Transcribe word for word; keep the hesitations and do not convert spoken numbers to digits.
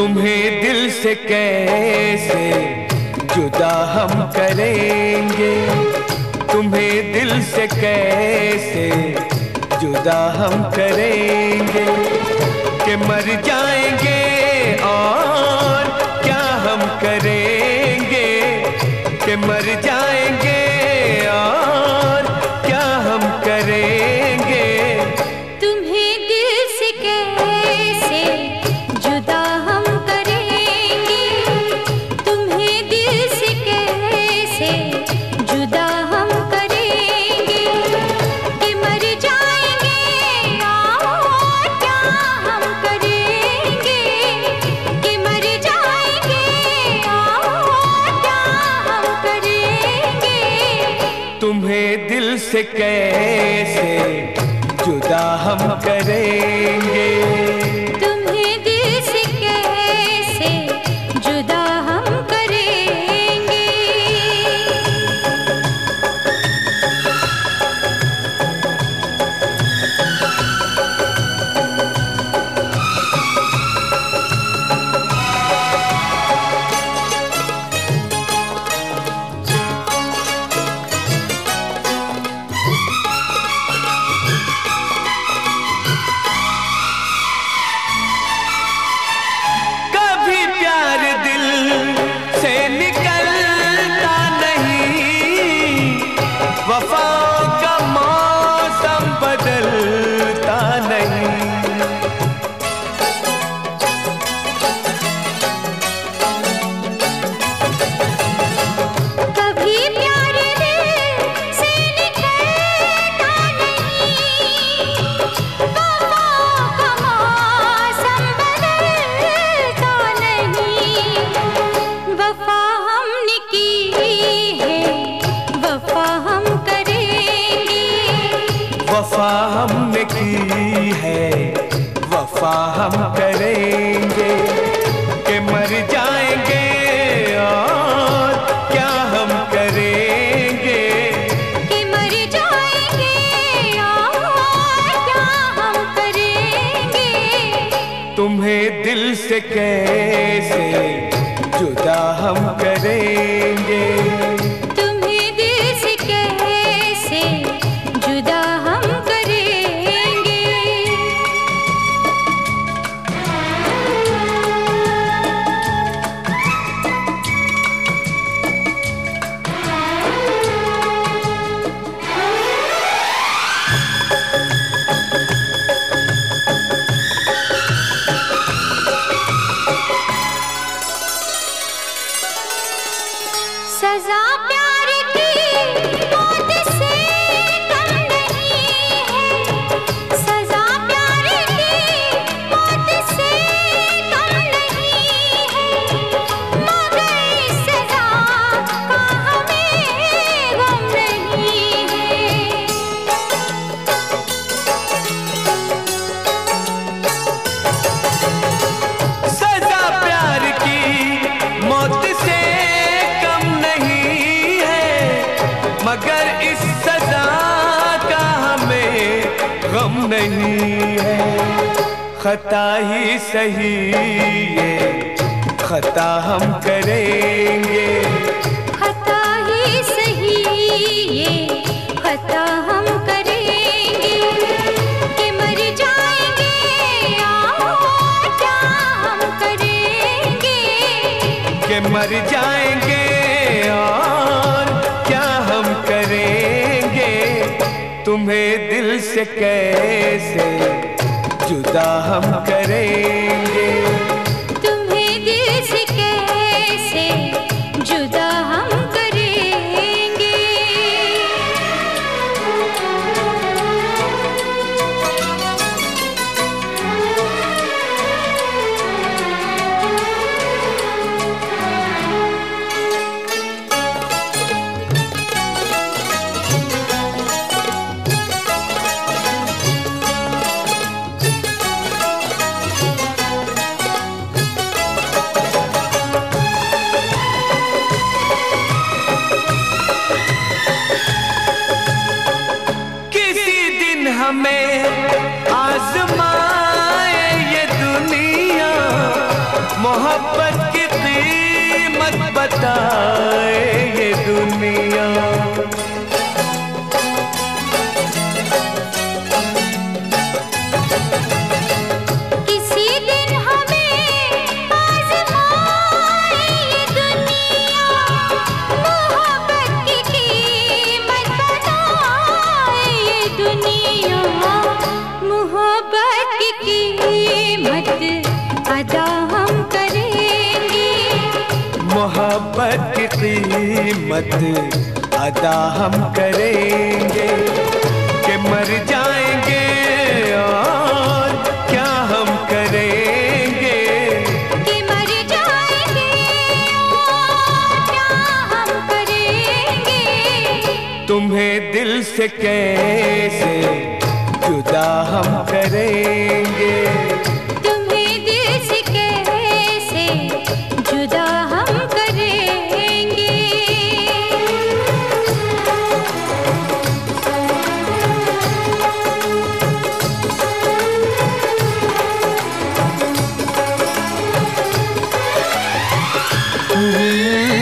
तुम्हें दिल से कैसे जुदा हम करेंगे, तुम्हें दिल से कैसे जुदा हम करेंगे, कि मर जाएंगे और क्या हम करेंगे, कि मर जाएंगे और क्या हम करेंगे। तुम्हें दिल से कैसे जुदा हम करेंगे, तुम्हें दिल से कैसे जुदा हम करेंगे, कि मर जाएंगे और क्या हम करेंगे, कि मर जाएंगे और क्या हम करेंगे। तुम्हें दिल से कैसे जुदा हम करेंगे, तुम्हें दिल से कैसे जुदा हम करेंगे। कभी प्यार दिल से निकलता नहीं, वफाओं का मौसम बदलता नहीं। कभी प्यार दिल से निकलता नहीं, वफाओं का मौसम बदलता नहीं। वफा हमने की है, वफा हम करेंगे, वफा हमने की है, वफा हम करेंगे, कि मर जाएंगे और क्या हम करेंगे, कि मर जाएंगे और क्या हम करेंगे। तुम्हें दिल से कैसे जुदा हम करेंगे, तुम्हें दिल से कैसे जुदा हम करेंगे। सजा प्यार की मौत से कम नहीं है, सजा प्यार की मौत से कम नहीं है, मगर इस सजा का हमें गम नहीं है। सजा प्यार की मौत से कम नहीं है, मगर इस सजा का हमें गम नहीं है। खता ही सही ये खता हम करेंगे, खता ही सही ये खता हम करेंगे, कि मर जाएंगे और क्या हम करेंगे, कि मर जाएंगे और क्या हम करेंगे। तुम्हें दिल से कैसे जुदा हम करेंगे, तुम्हें दिल से कैसे जुदा हम करेंगे। मोहब्बत की कीमत बताए ये दुनिया। किसी दिन हमें आज़माए ये दुनिया, मोहब्बत की कीमत बताए ये दुनिया। मोहब्बत की कीमत अदा हम करेंगे, मोहब्बत की कीमत अदा हम करेंगे। कि मर जाएंगे और क्या हम करेंगे, कि मर जाएंगे और क्या हम करेंगे। तुम्हें दिल से कैसे जुदा हम करेंगे, तुम्हें दिल से कैसे जुदा हम करेंगे। Mm-hmm.